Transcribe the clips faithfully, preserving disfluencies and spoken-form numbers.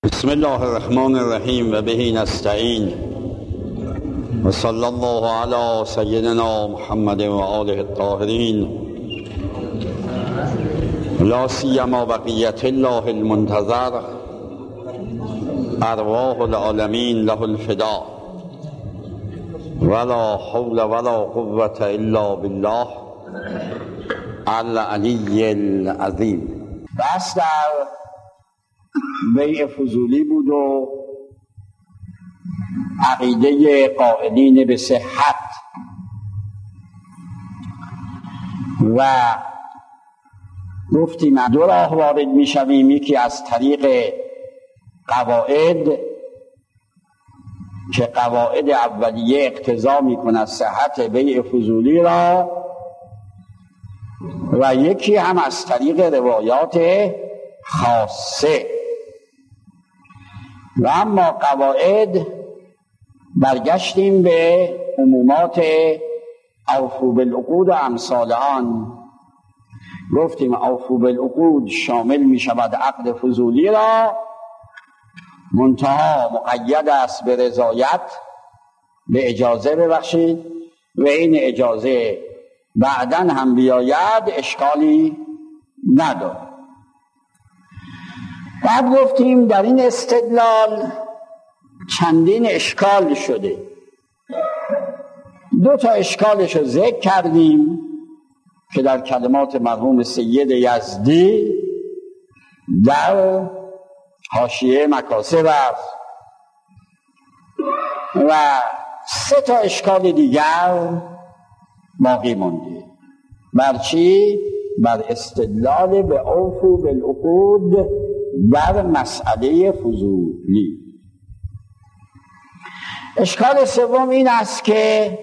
بسم الله الرحمن الرحیم و به نستعین و صلی الله علی سیدنا محمد و آله الطاهرین لا سیما بقیت الله المنتظر ارواح العالمین له الفدا ولا حول ولا قوة الا بالله العلی العظیم. بس در بیع فضولی بود و عقیده قائلین به صحت و گفتیم دو راه وارد می شویم، یکی از طریق قواعد که قواعد اولیه اقتضا می کند صحت بیع فضولی را، و یکی هم از طریق روایات خاصه. و اما قواعد برگشتیم به عمومات اوفوا بالعقود و امثال آن. گفتیم اوفوا بالعقود شامل می شود عقد فضولی را، منتها مقید است به رضایت، به اجازه ببخشید، و این اجازه بعداً هم بیاید اشکالی نداره. بعد گفتیم در این استدلال چندین اشکال شده، دو تا اشکالش رو ذکر کردیم که در کلمات مرحوم سید یزدی در حاشیه مکاسب است، و سه تا اشکال دیگر باقی مونده. بر چی؟ بر استدلال به اوفوا بالعقود در مسئله فضولی. اشکال سوم این است که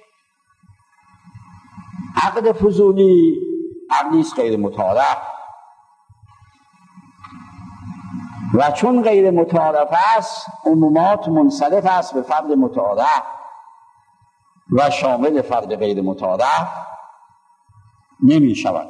عقد فضولی عقدی است غیر متعارف، و چون غیر متعارف است عمومات منصرف است به فرد متعارف و شامل فرد غیر متعارف نمی شود.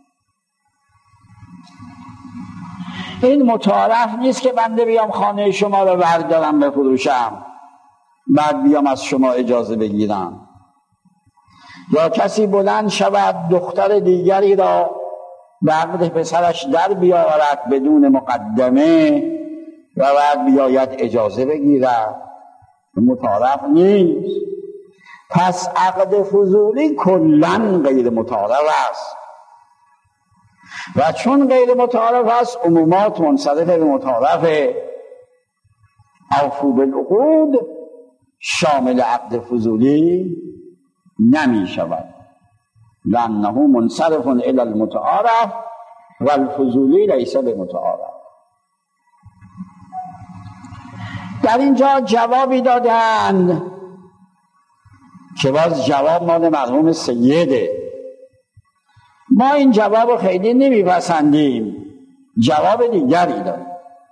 این متعارف نیست که بنده بیام خانه شما رو بردارم بفروشم بعد بیام از شما اجازه بگیرم، یا کسی بلند شود دختر دیگری را به عقد پسرش در بیاورد بدون مقدمه و بعد بیاید اجازه بگیرد. متعارف نیست. پس عقد فضولی کلاً غیر متعارف است، و چون غیر متعارف است عمومات منصرف به متعارف. اوفوا بالعقود شامل عقد فضولی نمی شود، لأنه منصرف الی المتعارف و الفضولی لیس بمتعارف. در اینجا جوابی دادند که باز جواب مال مرحوم سیده. ما این جواب رو خیلی نمیپسندیم، جواب دیگری داریم.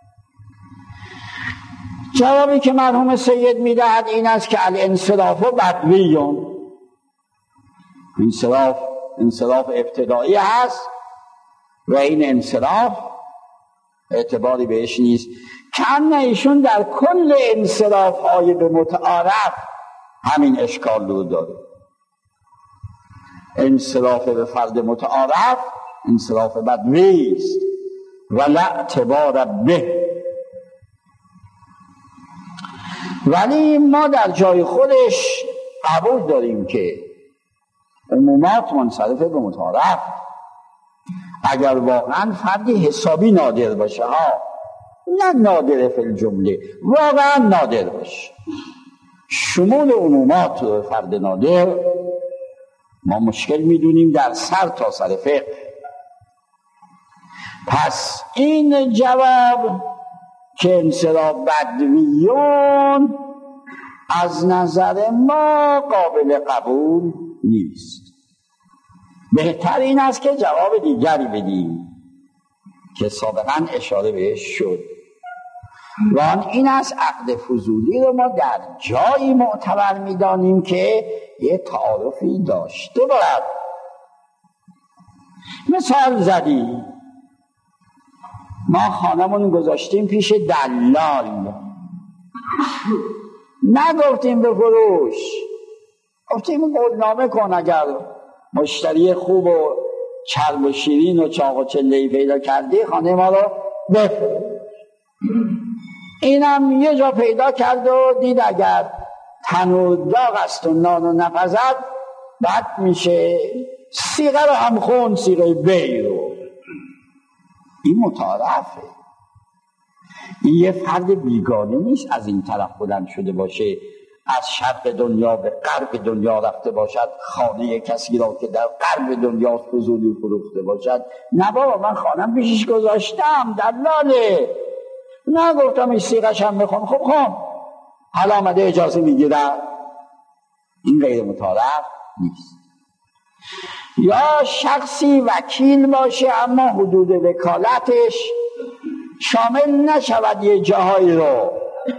جوابی که مرحوم سید میدهد این است که الانصراف بدویون، انصراف انصراف ابتدایی هست و این انصراف اعتباری بهش نیست، که ایشون در کل انصراف های به متعارف همین اشکال رو داره. انصراف به فرد متعارف انصراف بدوی است و لا اعتبار به. ولی ما در جای خودش قبول داریم که عمومات منصرف به متعارف، اگر واقعا فردی حسابی نادر باشه ها، نه نادر فی الجمله، واقعا نادر باشه، شمول عمومات رو فرد نادر ما مشکل میدونیم در سر تا سر فقه. پس این جواب که انصراف بدویون از نظر ما قابل قبول نیست. بهتر این است که جواب دیگری بدیم که سابقا اشاره بهش شد، و آن این است عقد فضولی رو ما در جایی معتبر میدانیم که یه تعارفی داشته باید. مثال زدیم ما خانمون گذاشتیم پیش دلال، نگفتیم بفروش، گفتیم قولنامه کن، اگر مشتری خوب و چرب و شیرین و چاق و چله‌ای پیدا کردی خانه ما رو بفروش. اینم یه جا پیدا کرد و دید اگر تنور داغ است و نان و نپزد بد میشه، صیغه رو هم خون، صیغه بی رو. این متعارفه، این یه فرد بیگانه نیست از این طرف بلند شده باشه از شرق دنیا به غرب دنیا رفته باشد خانه کسی را که در غرب دنیا فضولی فروخته باشد. نه بابا، من خانم پیشش گذاشتم، دلاله، نگفتم این صیغش هم بخون. خب خون، حالا آمده اجازه میگیرم. این غیر متعارف نیست. یا شخصی وکیل باشه اما حدود وکالتش شامل نشود یه جاهایی رو.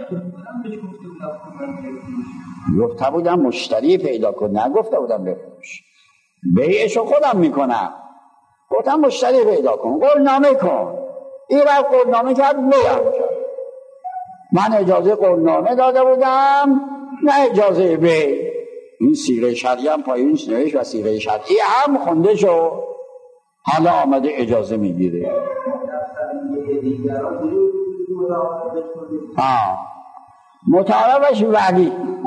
گفته بودم مشتری پیدا کن، نگفته بودم بفروش. بیعشو خودم میکنم، گفتم مشتری پیدا کن، قولنامه کن. این رفت قولنامه کرد، بیعم کرد. من اجازه قولنامه داده بودم، نه اجازه بیع. این صیغه شرعی هم پایینش نوشت و صیغه شرعی هم خونده شو. حالا آمده اجازه میگیره. آه متعارفش ولی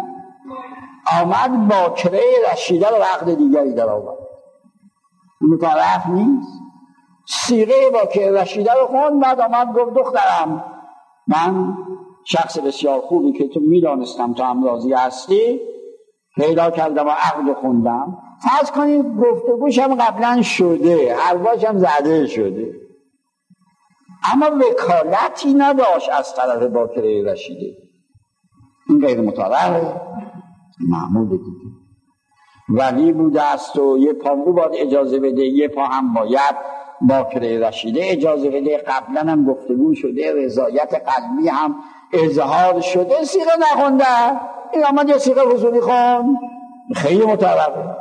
آمد باکره رشیده رو عقد دیگری در آورد، متعارف نیست. صیغه باکره رشیده رو خوند، بعد آمد گفت دخترم من شخص بسیار خوبی که تو میدانستم تو هم راضی هستی پیدا کردم و عقد خوندم. فرض کنید گفتگوشم قبلا شده، حرفاشم زده شده، اما وکالتی نداشت از طرف باکره رشیده. این غیر متعارفه، معمول دیگه. ولی بوده است و یه پا باید اجازه بده، یه پا هم باید باکره رشیده اجازه بده. قبلا هم گفتگو شده، رضایت قلبی هم اظهار شده، صیغه نخونده. این آمد یه صیغه حضوری خوند، خیلی متعارفه.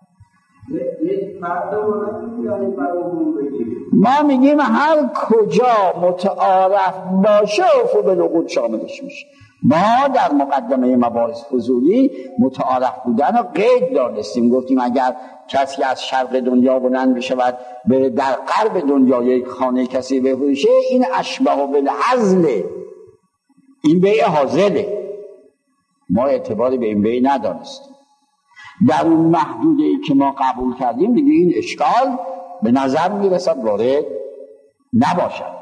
ما میگیم هر کجا متعارف باشه عفو بالعقود شاملش میشه. ما در مقدمه مباحث فضولی متعارف بودن رو قید دانستیم، گفتیم اگر کسی از شرق دنیا بلند بشود بره در غرب دنیا یک خانه کسی بفروشه، این اشبه بالهزله، این بیع حاضره. ما اعتباری به این بیع ندانستیم. در اون محدوده ای که ما قبول کردیم دیگه این اشکال به نظر میرسد وارد نباشد.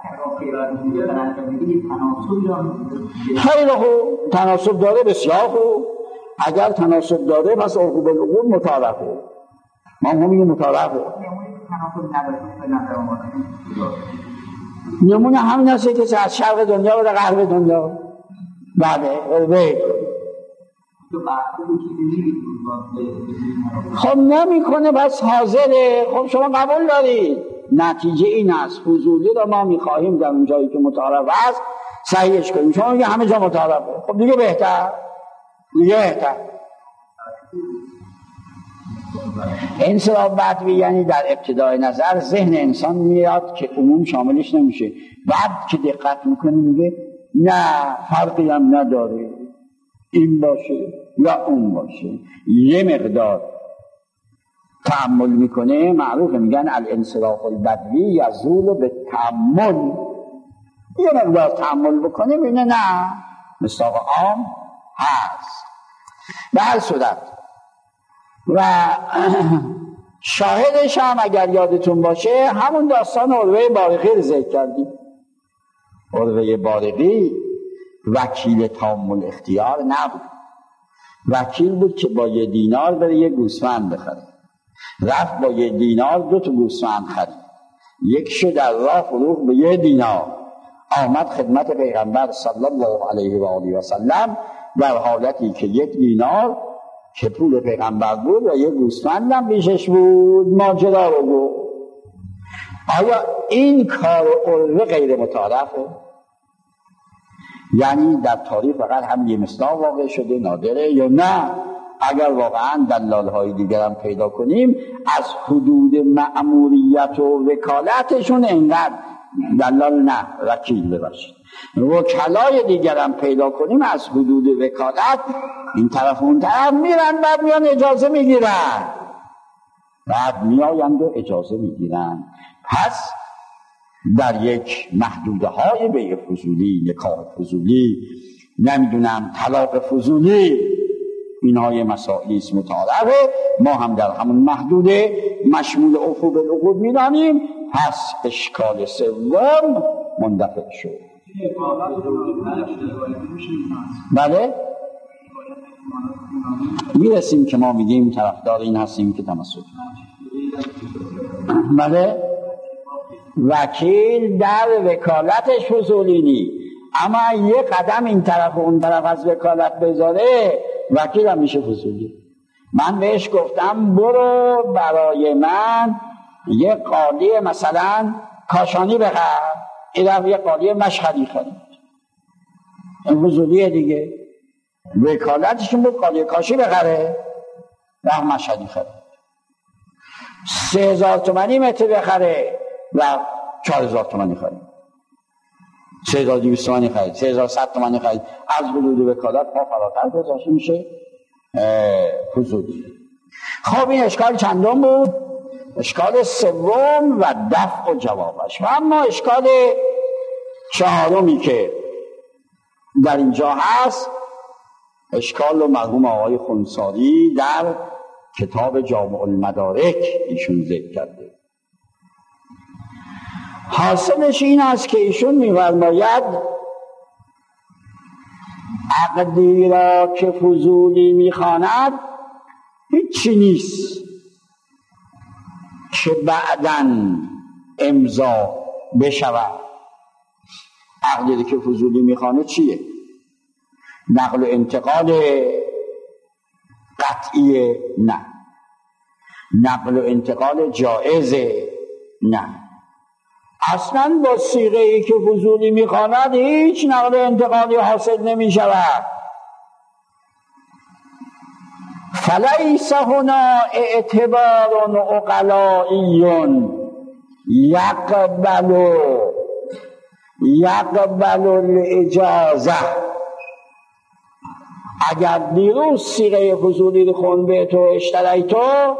خیلی خوب، تناسب داره، بسیار خوب. اگر تناسب داره پس عقوق بالعقود متعارفه. ما هم میگیم متعارفه. نمونه همین هسته که از شرق دنیا و در غرب دنیا بله بید خب نمی کنه پس حاضره. خب شما قبول دارید. نتیجه این است فضولی را ما میخواهیم در اون جایی که متعارف است صحیحش کنیم. شما میگه همه جا متعارفه، خب دیگه بهتر، دیگه بهتر. انصراف بدوی یعنی در ابتدای نظر ذهن انسان میاد که عموم شاملش نمیشه، بعد که دقت میکنه میگه نه فرقی هم نداره، این باشه یا اون باشه. یه مقدار تأمل میکنه، معروف میگن الانصراف البدوی یزول به تأمل. یه مقدار تأمل بکنه بینه نه مصداق عام هست. به هر صورت و شاهدش هم اگر یادتون باشه همون داستان عروه بارقی رو ذکر کردیم. عروه بارقی وکیل تام الاختیار نبود، وکیل بود که با یه دینار بره یه گوسفند بخره. رفت با یه دینار دو تا گوسفند خرید، یکشو در راه فروخت به یه دینار. آمد خدمت پیغمبر صلی الله علیه و آله و سلم در حالتی که یک دینار که پول پیغمبر بود و یه گوسفند هم پیشش بود، ماجرا رو گفت. آیا این کار عروه غیر متعارفه؟ یعنی در تاریخ فقط هم یه مصداق واقع شده نادره یا نه؟ اگر واقعا دلالهای دیگر هم پیدا کنیم از حدود مأموریت و وکالتشون انقدر دلال نه، وکیل ببخشید. وکلای دیگرم پیدا کنیم از حدود وکالت این طرف اون طرف میرن، بعد میان اجازه میگیرن، بعد میآیند و اجازه میگیرن. پس در یک محدوده های بیع فضولی، نکاح فضولی، نمیدونم طلاق فضولی، اینها یه مسائلی است متعارفه، ما هم در همون محدوده مشمول عفو بالعقود میدانیم. پس اشکال سوم مندفع شد. بله میرسیم که ما میگیم طرفدار این هستیم که تمسک. بله وکیل در وکالتش فضولی نی، اما یه قدم این طرف و اون طرف از وکالت بذاره وکیل هم میشه فضولی. من بهش گفتم برو برای من یه قالی مثلا کاشانی بخر، این یه قالی مشهدی خرید، این فضولیه دیگه. وکالتشون بود قالی کاشی بخره، نه مشهدی خرید. سه هزار تومنی متر بخره و چهار هزار تومنی خرید، سه هزار و دویست تومنی خرید، سه هزار و صد تومنی خرید. از حدود وکالت ما فراتر گذاشته میشه فضولی. خب این اشکال چندم بود؟ اشکال سوم و دفع و جوابش. و اما اشکال چهارمی که در اینجا هست، اشکال و مرحوم آقای خونساری در کتاب جامع المدارک ایشون ذکر کرده. حاصلش این است که ایشون می‌فرماید عقدی را که فضولی می‌خواند هیچی نیست که بعداً امضا بشود. عقدی که فضولی می‌خوانه چیه؟ نقل و انتقال قطعی نه، نقل و انتقال جائزه نه. اصلا با صیغه ای که فضولی میخواند هیچ نقل و انتقالی حاصل نمی شود. فلیس هنا اعتبار عقلائی یقبل یقبل الاجازه. اگر دیروز صیغه فضولی رو خون به تو اشتری تو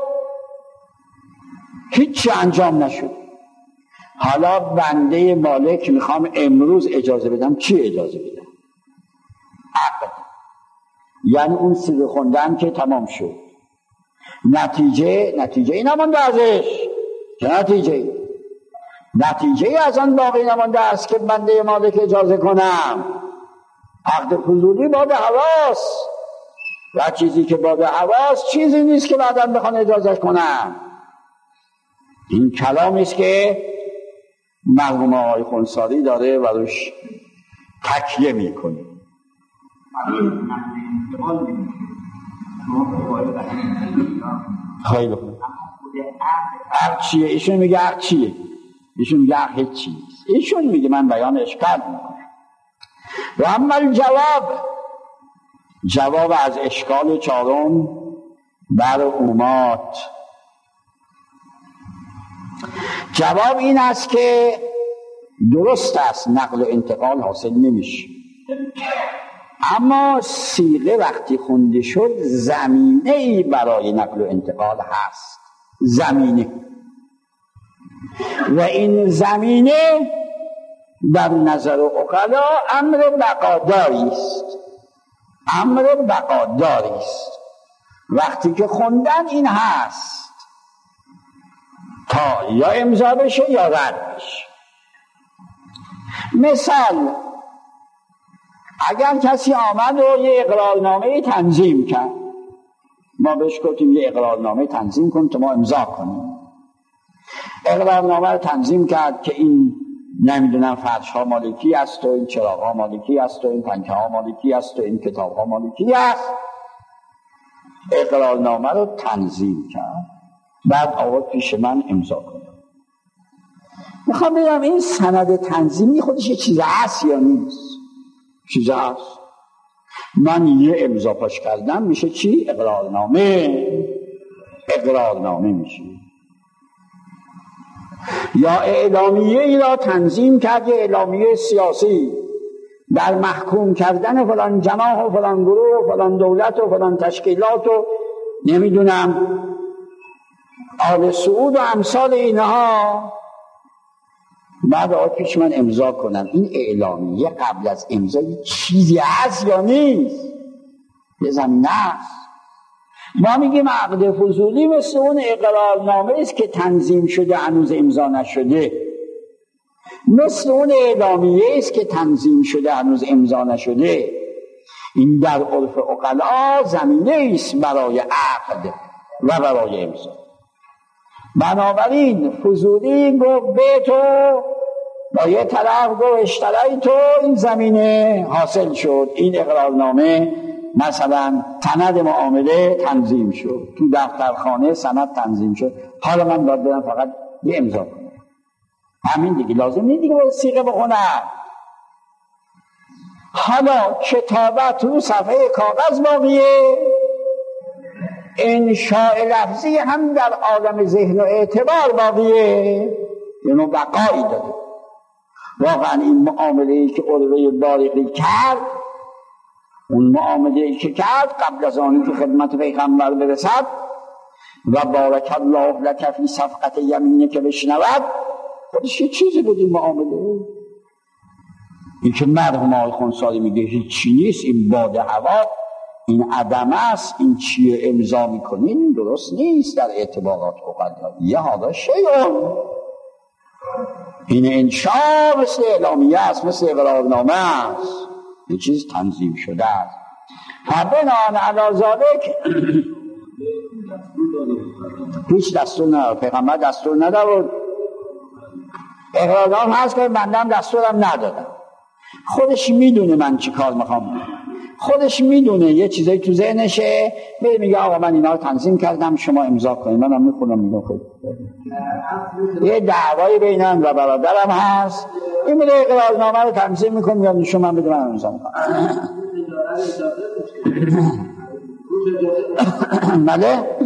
هیچی انجام نشد، حالا بنده مالک میخوام امروز اجازه بدم، چی اجازه بدم؟ عقد. یعنی اون صیغه خوندن که تمام شد، نتیجه نتیجه ای نمانده ازش. چه نتیجه؟ نتیجه از آن باقی نمانده است که بنده مالک اجازه کنم. عقد فضولی باب حواس و چیزی که باب حواس چیزی نیست که بعداً بخوان اجازه کنم. این کلامی است که مرحوم آقای خونساری داره و روش تکیه میکنه. خیلی خوب. عقد چیه؟ ایشون میگه عقد چیه؟ ایشون میگه عقد هیچ چیز. ایشون میگه من بیان اشکال میکنم. و اما الجواب، جواب از اشکال چهارم بر اومات، جواب این است که درست است نقل و انتقال حاصل نمیشه، اما صیغه وقتی خونده شد زمینه ای برای نقل و انتقال هست، زمینه. و این زمینه در نظر عقلا امر بقاداری است، امر بقاداری است. وقتی که خوندن این هست تا یا امضا بشه یا رد بشه. مثال اگر کسی آمد و یه اقرارنامه تنظیم کرد، ما بهش گفتیم یه اقرارنامه تنظیم کن تا ما امضا کنیم. اقرارنامه رو تنظیم کرد که این نمیدونم فرش ها مالکی است و این چراغ ها مالکی است و این پنکه ها مالکی است و این کتاب ها مالکی است. اقرارنامه رو تنظیم کرد، بعد آورد پیش من امضا کنم. میخوام بگم این سند تنظیمی خودش یه چیز هست یا نیست؟ چیز هست. من یه امضا پاش کردم میشه چی؟ اقرارنامه. اقرارنامه میشه. یا اعلامیه ای را تنظیم کرد، اعلامیه سیاسی در محکوم کردن فلان جماع و فلان گروه و فلان دولت و فلان تشکیلات و نمیدونم آل سعود و امثال اینها، بعد آقای پیش من امضا کنم. این اعلامیه قبل از امضا چیزی هست یا نیست؟ یه زمینه است. ما میگیم عقد فضولی مثل اون اقرارنامه است که تنظیم شده هنوز امضا نشده، مثل اون اعلامیه است که تنظیم شده هنوز امضا نشده. این در عرف عقلا زمینه است برای عقد و برای امضا. بنابراین فضولی گفت به تو با یه طرف گفت اشترای تو، این زمینه حاصل شد، این اقرارنامه مثلا سند معامله تنظیم شد، تو دفترخانه سند تنظیم شد، حالا من باید برم فقط یه امضا کنم. همین دیگه، لازم نیست دیگه باید صیغه بخونم. حالا کتابت رو صفحه کاغذ باقیه، انشاء لفظی هم در عالم ذهن و اعتبار باقیه، یعنی بقایی داره. واقعا این معامله‌ای که عروه بارقی کرد، اون معامله‌ای که کرد قبل از آنی که خدمت پیغمبر برسد و بارک الله لک فی صفقت یمینه که بشنود، خودش یه چیزی بود این معامله. این که مرحوم آقای خونساری میگه هیچی نیست، این باد هوا، این عدم است، این چیه امضا میکنین، درست نیست در اعتبارات عقلایی. هذا شیء، این انشاء مثل اعلامیه است، مثل اقرارنامه است، این چیز تنظیم شده است. بناء علی ذلک هیچ دستور نداره، پیغمبر دستور نداره، اقرارنامه هست که بندم دستورم ندادم. خودش میدونه من چی کار میخوام، خودش میدونه یه چیزایی تو ذهنشه، میره میگه آقا من اینا رو تنظیم کردم شما امضا کنید. منم میخونم میگم خود یه دعوایی بین من و برادرم هست، این میره اقرارنامه رو تنظیم میکنه، میگم نشون من بده من امضا میکنم. بله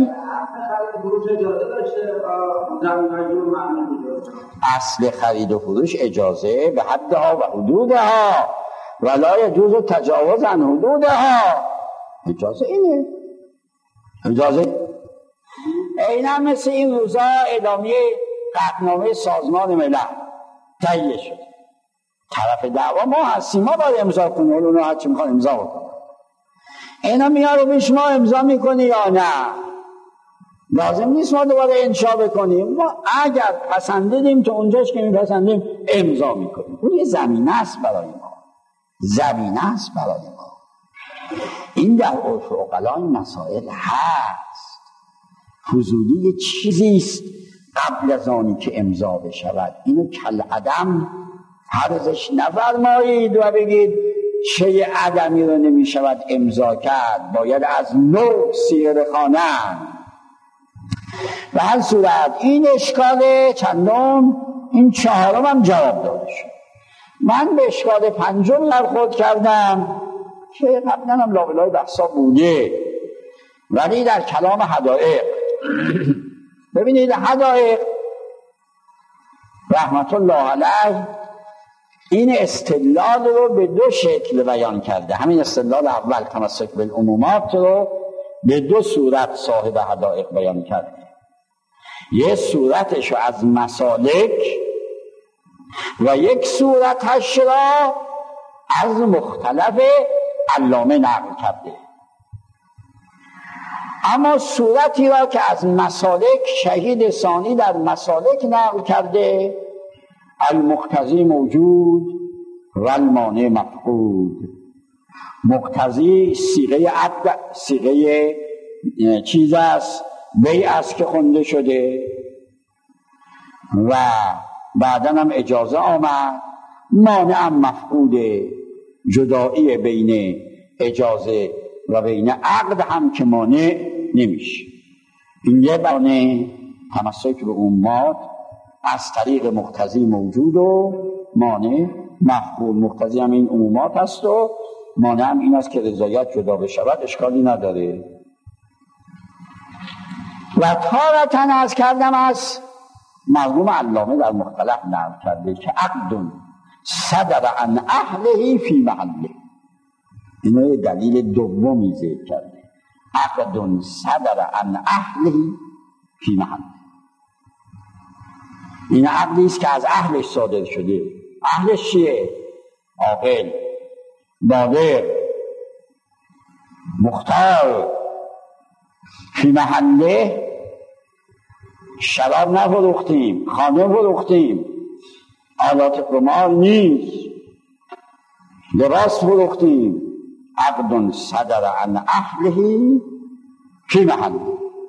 اصل خرید و فروش اجازه به حدها و حدودها ولا یجوز تجاوز عن حدودها، اجازه اینه، اجازه اینا مثل این روزا اعلامیه قطعنامه سازمان ملل تهیه شد، طرف دعوا ما هستیم، ما باید امضا کنیم، اونو هر چی میخوان امضا بکنیم. اینا میاره بیش ما امضا میکنی یا نه، لازم نیست ما دوباره انشا بکنیم، ما اگر پسندیدیم تو اونجاش که میپسندیم امضا میکنیم. اون یه زمینه است برای ما، زمینه است برای ما. این در عرف عقلا این مسائل هست. فضولی یه چیزیست قبل از آنی که امضا بشود، اینو کل عدم حرزش نفرمایید و بگید چه عدمی رو نمیشود امضا کرد، باید از نو سیر خوانند. به هر صورت این اشکال چندم، این چهارم هم جواب داده شد. من به اشکال پنجم برخورد کردم که قبلا هم لابلای بحثا بوده، ولی در کلام حدائق. ببینید حدائق رحمت الله علیه این استدلال رو به دو شکل بیان کرده. همین استدلال اول تمسک بالعمومات رو به دو صورت صاحب حدائق بیان کرده. یک صورتش رو از مسالک و یک صورتش را از مختلف علامه نقل کرده. اما صورتی را که از مسالک شهید ثانی در مسالک نقل کرده، المقتضی موجود و المانع مفقود. مقتضی صیغه عقد، صیغه چیز است، بیع است که خونده شده و بعداً هم اجازه آمد. مانع هم مفقوده، جدایی بین اجازه و بین عقد هم که مانع نمیشه. این یه بانه تمسک به عمومات از طریق مقتضی موجود و مانع مفقود. مقتضی هم این عمومات هست و مانع هم این است که رضایت جدا بشود، اشکالی نداره. و تارتن از کردم از مرحوم علامه در مختلف نقل کرده که عقد صدر عن اهله فی محله. اینو یه دلیل دومی ذکر کرده، عقد صدر عن اهله فی محله. این عقدی است که از اهلش صادر شده. اهلش چیه؟ عاقل، بالغ، مختار. فی محله، شراب نفروختیم، خانه فروختیم، آلات قمار نیست، لباس فروختیم. عقد صدر عن اهله فی محله.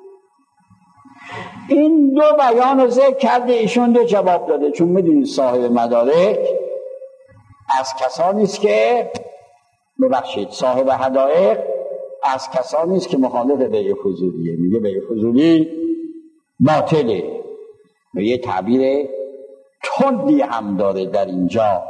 این دو بیان رو ذکر کرده، ایشون دو جواب داده. چون میدونید صاحب مدارک از کسانی است که ببخشید صاحب حدائق از کسانی است که مخالف بیع فضولیه. میگه بیع فضولی باطله و یه تعبیر تندی هم داره در اینجا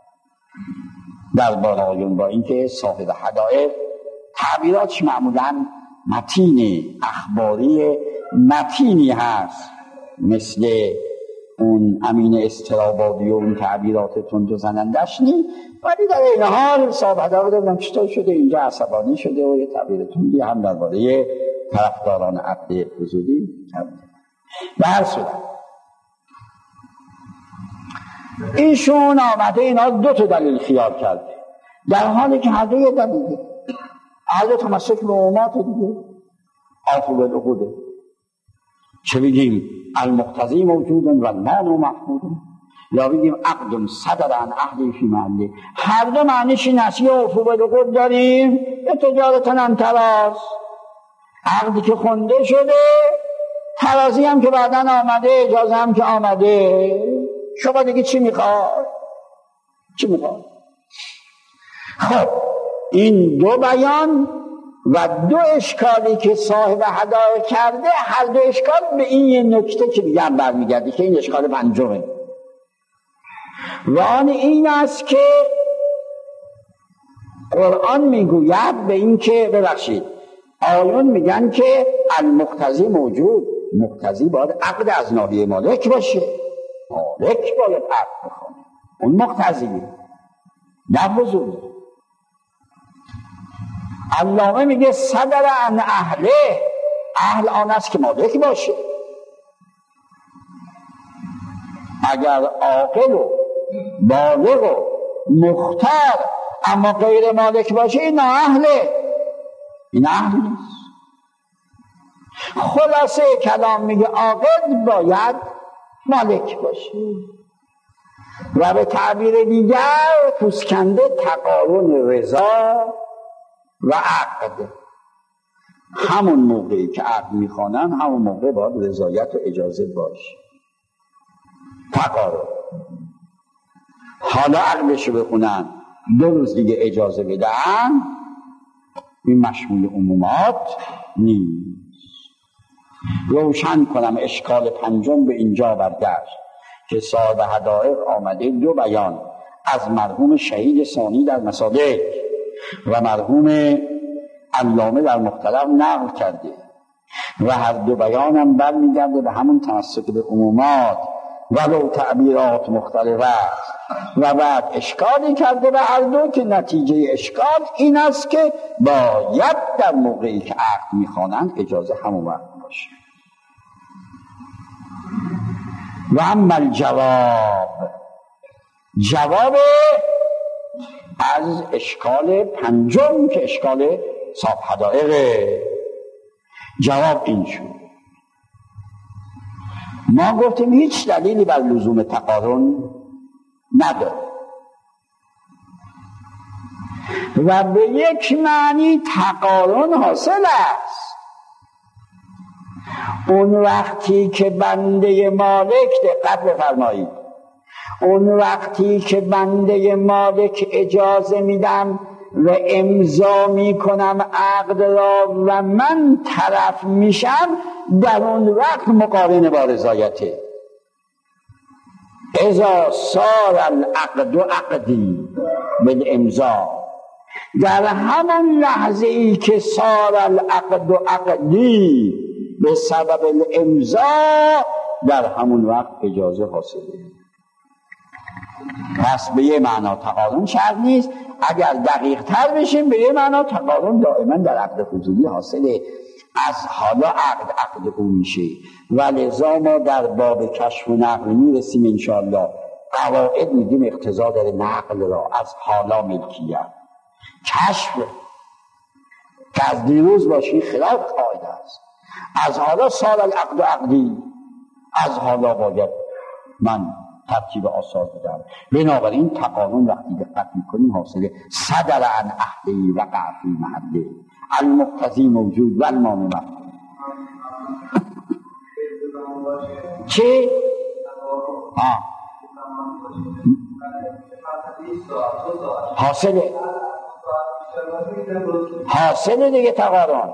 در بالایون، با اینکه صاحب حدائق تعبیراتش معمولا متین اخباری متینی هست، مثل اون امین استرابادی و اون تعبیرات تند و زنندش نی، ولی در این حال صاحب حدائق دارم چطور شده اینجا عصبانی شده و یه تعبیر تندی هم درباره طرفداران عقد فضولی کرده. به هر صورت ایشون آمده اینا دو تا دلیل خیال کرده، در حالی که هر دو یه دلیله، هر دو تمسک به عمومات دیگه، آفو بالعقوده. چه بگیم؟ المقتضی موجود و المانع محمود، یا بگیم عقد صدر عن اهله فی محله. هر دو معنیش این است، یا آفو بالعقود داریم یا تجارتا عن تراض. عقدی که خونده شده، ترازی هم که بعداً آمده، اجازه هم که آمده. شما دیگه چی میخواد؟ چی میخواد؟ خب این دو بیان و دو اشکالی که صاحب حدائق کرده، هر دو اشکال به این یه نکته که دیگه هم برمیگرده که این اشکال پنجمه، و آن این است که قرآن میگوید به این که ببخشید آیون میگن که المقتضی موجود، مقتضی باید عقد از ناحیه مالک باشه، مالک باید عقد بکنه، اون مقتضیه نه بزرگ. علامه میگه صدر عن اهله، اهل آن است که مالک باشه. اگر عاقل و بالغ و مختار اما غیر مالک باشه، این اهله، این اهل نیست. خلاصه کلام میگه عاقل باید مالک باشه، و به تعبیر دیگر پوسکنده تقارن رضا و عقد. همون موقعی که عقد میخوانن همون موقع باید رضایت و اجازه باشه، تقارن. حالا عقدشو بخونن دو روز دیگه اجازه بدن، این مشمول عمومات نیست. روشن کنم اشکال پنجم به اینجا برگشت که صاحب حدائق آمده دو بیان از مرحوم شهید ثانی در مصادیق و مرحوم علامه در مختلف نقل کرده، و هر دو بیان هم برمیگرده به همون تمسک به عمومات ولو تعبیرات مختلف است، و بعد اشکالی کرده به هر دو که نتیجه اشکال این است که باید در موقعی که عقد میخوانند اجازه همون وقت باشه. و اما الجواب، جواب از اشکال پنجم که اشکال صاحب حدائق، جواب این شد. ما گفتیم هیچ دلیلی بر لزوم تقارن نداره و به یک معنی تقارن حاصل است اون وقتی که بنده مالک، دقت بفرمایید، اون وقتی که بنده مالک اجازه میدم و امضا میکنم عقد را و من طرف میشم، در اون وقت مقارن با رضایته. اذا صار العقد عقدی بالامضا، در همون لحظه ای که صار العقد عقدی به سبب الامضا، در همون وقت اجازه حاصله. پس به یه معنا تقارن شرط نیست. اگر دقیق تر بشیم به یه معنا تقارن دائما در عقد فضولی حاصله. از حالا عقد عقد او میشه و لذا ما در باب کشف و نقل میرسیم انشاءالله. قواعد میدیم اقتضا داره نقل را از حالا ملکیت. کشف که از دیروز باشی خلاف قاعده است. از حالا سال العقد عقدی، از حالا باید من ترتیب آثار بدم. بنابراین تقارن وقتی دقت میکنیم حاصله صدر عن اهلی وقع فی محله المقتضی موجود و المانع مفهوم. چه؟ آه حاصله حاصله دیگه تقارن.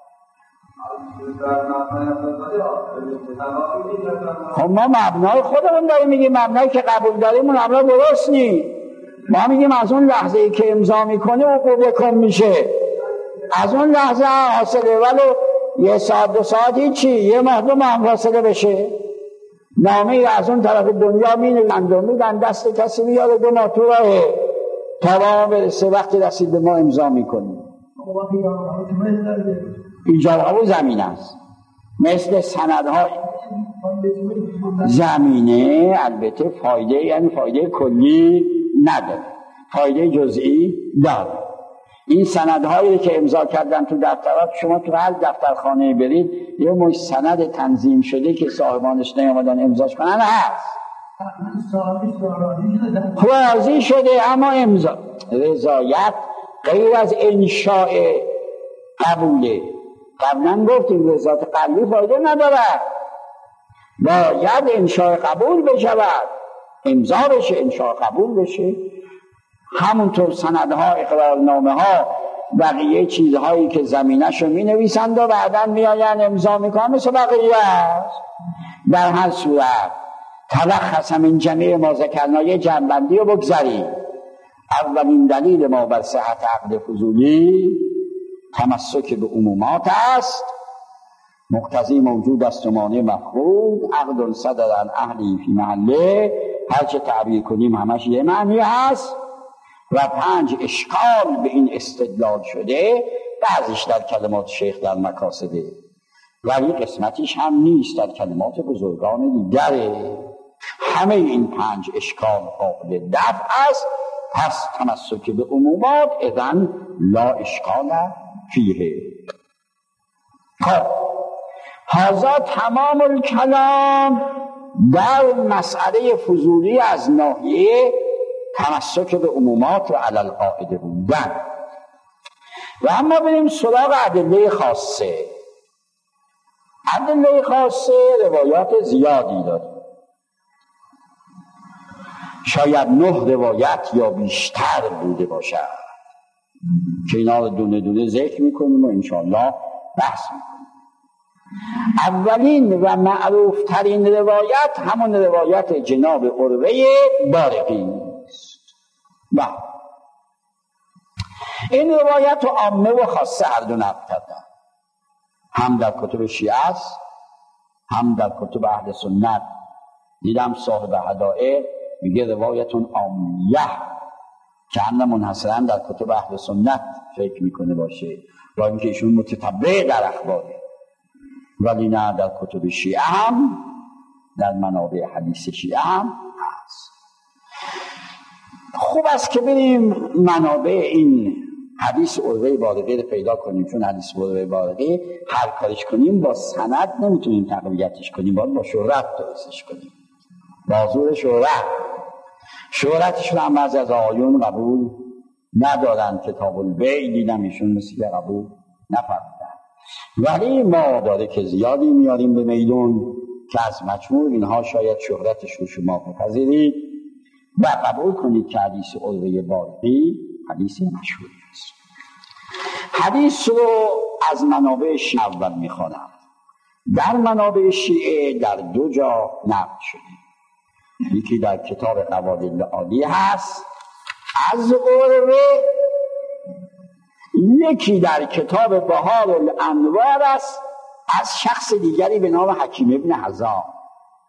خب ما مبنای خودمون داریم میگیم، مبنایی که قبول داریم اون مبنا درست نیست. ما میگیم از اون لحظه ای که امضا میکنه عقوبه کن میشه، از اون لحظه حاصله. ولو یه ساعت دو ساعتی چی، یه ماه دو ماه حاصله بشه. نامه از اون طرف دنیا مینویسند و میدن دست کسی میاره دو ماه تو راهه تمام برسه، وقتی رسید به ما امضا میکنیم. اینجا قبول زمین است، مثل سندهای زمینه. البته فایده یعنی فایده کلی نداره، فایده جزئی داره. این سندهایی که امضا کردن تو دفترات، شما تو هر دفترخانه برید یه مش سند تنظیم شده که صاحبانش نیامدن امضاش کنن هست، راضی شده اما امضا رضایت غیر از انشاء قبوله. قبلا گفتیم رضایت قلبی فایده نداره، باید انشاء قبول بشود، امضا بشه، انشاء قبول بشه. همونطور سندها، اقرارنامه ها، بقیه چیزهایی که زمینه‌شو می نویسند و بعداً میآیند امضا میکنن مثل بقیه است. در هر صورت تلخص من جمعی ما ذکرنا یه جنبندی رو بگذاریم. اولین دلیل ما بر صحت عقد فضولی تمسک به عمومات است، مقتضی موجود است و مانع مفقود، عقد صدر عن اهلی فی محله، هرچه تعبیر کنیم همش یه معنی هست. و پنج اشکال به این استدلال شده، بعضیش در کلمات شیخ در مکاسده ولی قسمتیش هم نیست در کلمات بزرگان دیگره. همه این پنج اشکال قابل دفع است. پس تمسک به عمومات اذن لا اشکال فیه. خب هذا تمام الکلام در مسئله فضولی از ناحیه تمسک به عمومات و علی القاعده بودن. و اما بریم سراغ ادله خاصه. ادله خاصه روایات زیادی داره، شاید نه روایت یا بیشتر بوده باشد که اینا رو دونه دونه ذکر میکنیم و انشاءالله بحث میکنیم. اولین و معروف ترین روایت همون روایت جناب عروه بارقی است. با این روایت و عامه و خاصه هر دو نقل کردن، هم در کتب شیعه است هم در کتب اهل سنت. دیدم صاحب هدائر میگه روایتون عامیه که هم منحصرا در کتب اهل سنت فکر میکنه باشه، با اینکه ایشون متتبع در اخباره، ولی نه در کتب شیعه هم در منابع حدیث شیعه هم هست. خوب است که بریم منابع این حدیث عروه بارقی رو پیدا کنیم، چون حدیث عروه بارقی هر کارش کنیم با سند نمیتونیم تقویتش کنیم، باید با شهرت درستش کنیم، با زور شهرت. شهرتش رو هم بعضی از آیون قبول ندارن. کتاب البیع دیدم ایشون مثل که قبول نفرمودن، ولی ما داره که زیادی میاریم به میدون که از مجموع اینها شاید شهرتش رو شما بپذیرید و قبول کنید که حدیث عروه بارقی حدیث مشهوری است. حدیث رو از منابع شیعه اول میخوانم. در منابع شیعه در دو جا نقل شده، یکی در کتاب قواعد عالی هست از عروه، یکی در کتاب بهار الانوار است از شخص دیگری به نام حکیم ابن حزام.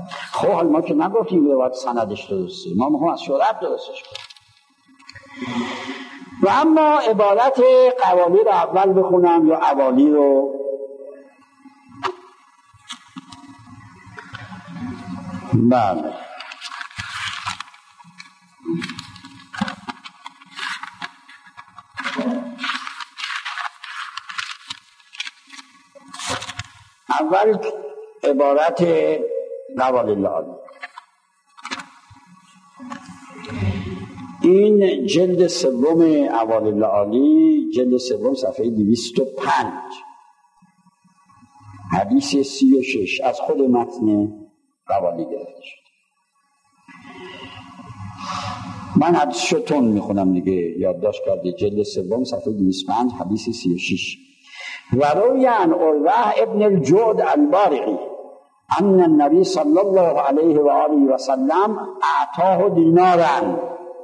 خب حالا ما که نگفتیم روایت سندش درسته، ما میخوام از شهرت درستش کنیم. و اما عبارت قوالی رو اول بخونم یا اوالی رو؟ بله. اول عبارت قوالی العالی، این جلد سوم قوالی العالی، جلد سوم صفحه دویست و پنج، حدیث سی و شش، از خود متن قوالی گرفته شد. من حدیث تون میخونم دیگه، یادداشت کرده. جلد سوم صفحه دویست و پنج، حدیث سی و شش. و روی عن عروة ابن الجود البارقی ان النبی صلی الله علیه و آله و سلم اعطاه دینارا،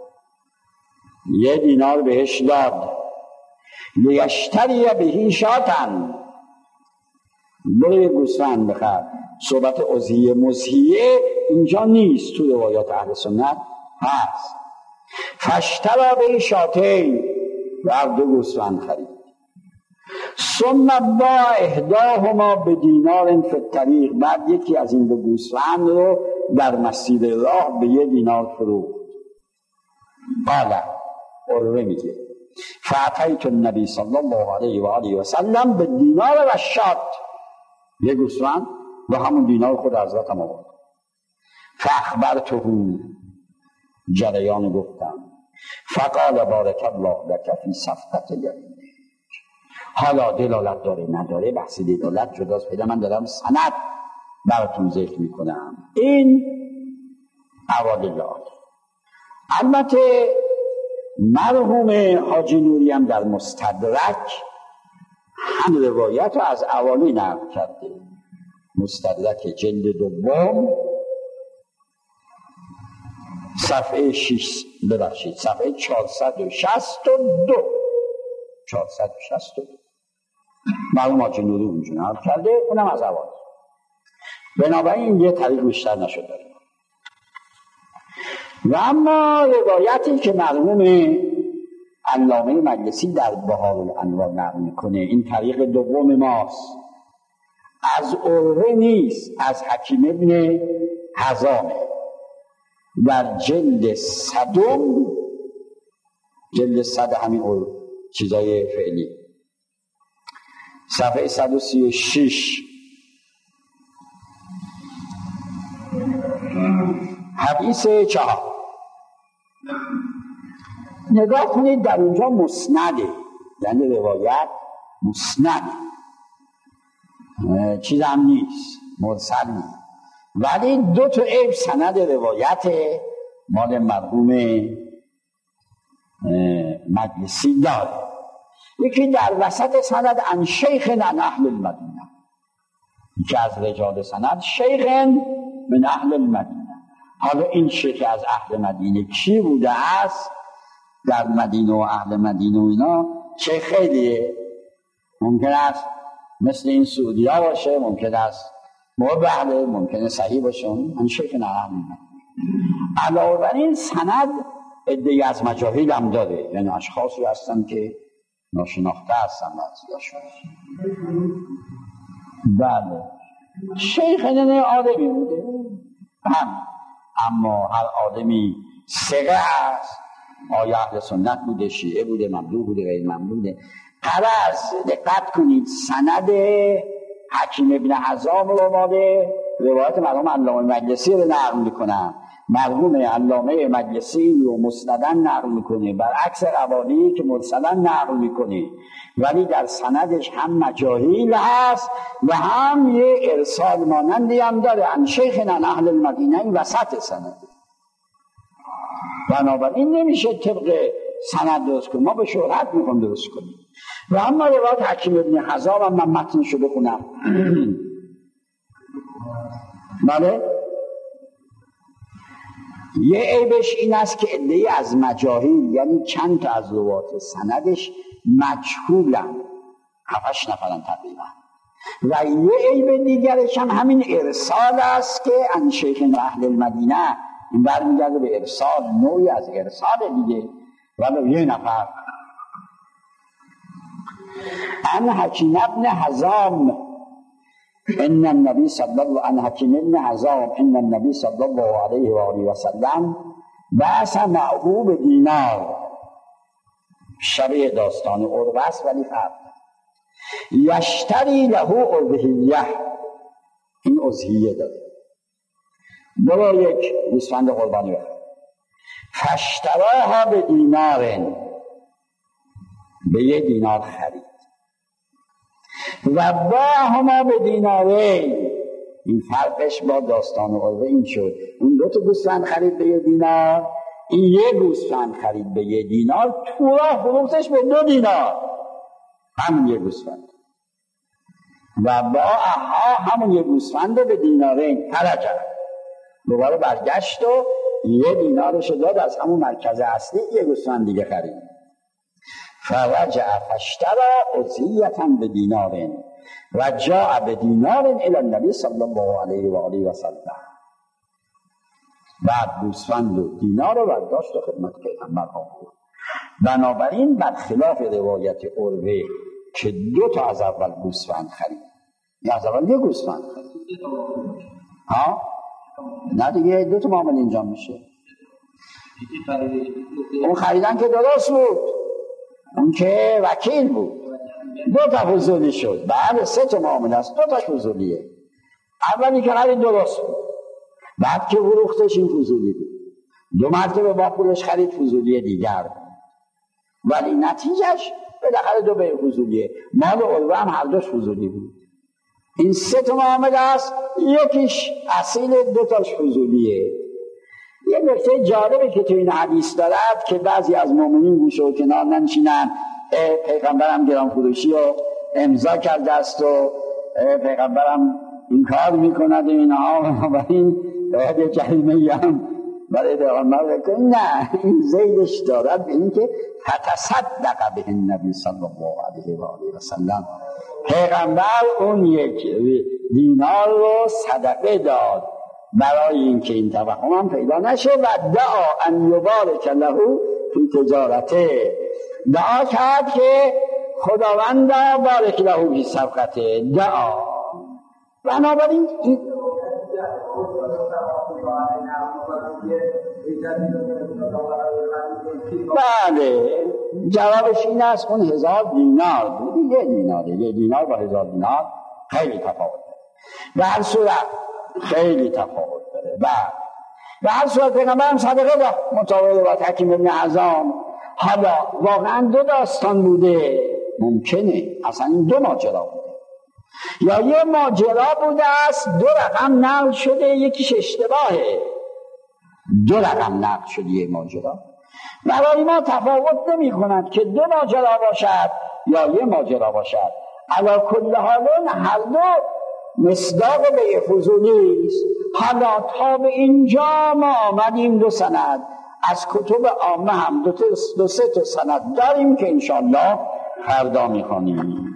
یه دینار بهش داد، لیشتری بهی شاتن، برای گوسفند بخر. صحبت اضحیه مضحیه اینجا نیست، تو روایات اهل سنت هست. فاشتری بهی شاتین، و دو گوسفند خرید. ثم باع احداهما بدینار فی الطریق، بعد یکی از این دو گوسفند رو در مسیر راه به یه دینار فروخت. قال عروه میگه فاتیت النبی صلی الله علیه و آله و سلم به دینار و شات، یه گوسفند و همون دینار خود حضرتم آورد. فاخبرته، جریان گفتم. فقال بارک الله لک فی صفقت یمینک. حالا دلالت داره نداره، بحث دلالت جداست، پیدا من دارم سند براتون ذکر میکنم. این قوالی العالی. البته مرحوم حاجی نوری هم در مستدرک هم روایت رو از اوالی نقل کرده. مستدرک جلد دوم صفحه شش، ببخشید صفحه چهارصد و شصت و دو، چهارصد و شصت و دو مرحوم حاجی نوری اونجا نقل کرده، اونم از اوالی. بنابراین یه طریق بیشتر نشده. و اما روایتی که مرحوم علامه مجلسی در بهار الانوار نقل میکنه، این طریق دوم ماست، از عروه نیست، از حکیم ابن حزامه. در جلد صدم، جلد صد همین چیزای فعلی، صفحه صد و سی و شش، حدیث چهار. نگاه کنید در اونجا مسنده، یعنی روایت مسنده، چیز هم نیست، مرسل نیست، ولی دو تا عیب سند روایت مال مرحوم مجلسی داره. یکی در وسط سند ان شیخ عن اهل المدینه، یکی از رجال سند شیخ من اهل المدینه. حالا این شیخ از اهل مدینه کی بوده است؟ در مدینه و اهل مدینه و اینا شیخ خیلیه، ممکن است مثل این سعودی ها باشه، ممکن است مبهله، ممکنه صحیح باشه. من شیخ نه اهل مدینه. علاوه بر این سند ادعای از مجاهیل هم داره، یعنی اشخاصی هستن که ناشناخته هستن بعضیاشون. بله شیخ نه آدمی بوده هم، اما هر آدمی ثقه است، آیا اهل سنت بوده، شیعه بوده، ممدوح بوده، غیر ممدوح بوده. پس دقت کنید، سند حکیم ابن حزام رو ماده روایت مرحوم علامه مجلسی رو نقل میکنن. مرحوم علامه مجلسی رو مسندن نقل میکنه، برعکس قوالی که مرسلا نقل میکنه، ولی در سندش هم مجاهیل هست و هم یه ارسال مانندی هم داره، ان شیخ عن اهل المدینه، این وسط سند. بنابراین نمیشه طبق سند درست کنیم، ما به شهرت میخوام درست کنیم. و اما روایت حکیم ابن حزام هم من متنشو بخونم. بله یه عیبش این است که ادعای از مجاهیل، یعنی چند تا از روایات سندش مجهولن، هفتش نفرن تقریبا، و یه عیب دیگرش هم همین ارسال است که ان شیخ اهل المدینه، این برمیگرده به ارسال، نوعی از ارسال دیگه، ولو یه نفر. ان حکیم ابن حزام ان النبی صلی الله ان حکیم ابن حزام ان النبی صلی الله علیه و آله و سلم بعث معه بدینار، شبیه داستان عروه است ولی فرق، یشتری له اضحیه، این اضحیه داده، برو یک گوسفند قربانی بخر. فاشتراها به دینار، به یه دینار خرید. و باهما به دینارین، این فرقش با داستان عروه این شد، اون دو تا گوسفند خرید به یه دینار، این یه گوسفند خرید به یه دینار، تورا فروختش به دو دینار، همون یه گوسفند. و با اها همون یه گوسفند به دینارین خرجه، دوباره برگشت و یه دینارش داد از همون مرکز اصلی، یه گوسفند دیگه خرید. فرجع فاشترى اضحیة بدینار و جاء بدینار الی النبی صلی الله علیه و آله و سلم، بعد گوسفند و دینار رو برداشت و خدمت پیغمبر آورد. بنابراین برخلاف روایت عروه که دو تا از اول گوسفند خرید، یا از اول یه گوسفند خرید، ها نه دیگه دو تا معامله انجام میشه. اون خریدن که درست بود، اون که وکیل بود، دو تا فضولی شد. بعد سه تا معامله است، دو تاش فضولیه. اولی که خرید درست بود، بعد که فروختش این فضولی بود، دو مرتبه با پولش خرید فضولی دیگر بود، ولی نتیجهش بالاخره دو به فضولیه. مال عروه هم هر دوش فضولی بود. این سه تا معامله است، یکیش اصیل، دو تاش فضولیه. یه نکته جالبه که تو این حدیث دارد که بعضی از مؤمنین گوشه و کنار ننشینن، پیغمبرم گران فروشی رو امضا کرده است و پیغمبرم این کار میکند و اینها، و این باید جریمه هم برای پیغمبر بکنه. نه، این زیدش دارد به این که فتصدق به النبی صلی الله علیه و آله و سلم، پیغمبر اون یک دینار رو صدقه داد برای اینکه این توهم هم پیدا نشه. و دعا ان یبارک له فی تجارته، دعا کرد که خداوند بارک له فی صفقته، دعا. بنابراین این بله جوابش این است، اون هزار دینار بود، یه دیناره، یه دینار با هزار دینار خیلی تفاوت داره، به هر صورت خیلی تفاوت داره. بعد به هر صورت پیغمبرم صدقه داد مطابق با حکیم ابن حزام. حالا واقعا دو داستان بوده، ممکنه اصلا این دو ماجرا بوده، یا یه ماجرا بوده است دو رقم نقل شده، یکیش اشتباهه، دو رقم نقل شده یه ماجرا. برای ما تفاوت نمی کند که دو ماجرا باشد یا یه ماجرا باشد. علی کل حالون هر دو مصداق به فضولی است. حالا تا به اینجا ما آمدیم دو سند از کتب عامه هم دو, دو سه تا سند داریم که انشاءالله فردا میخوانیم.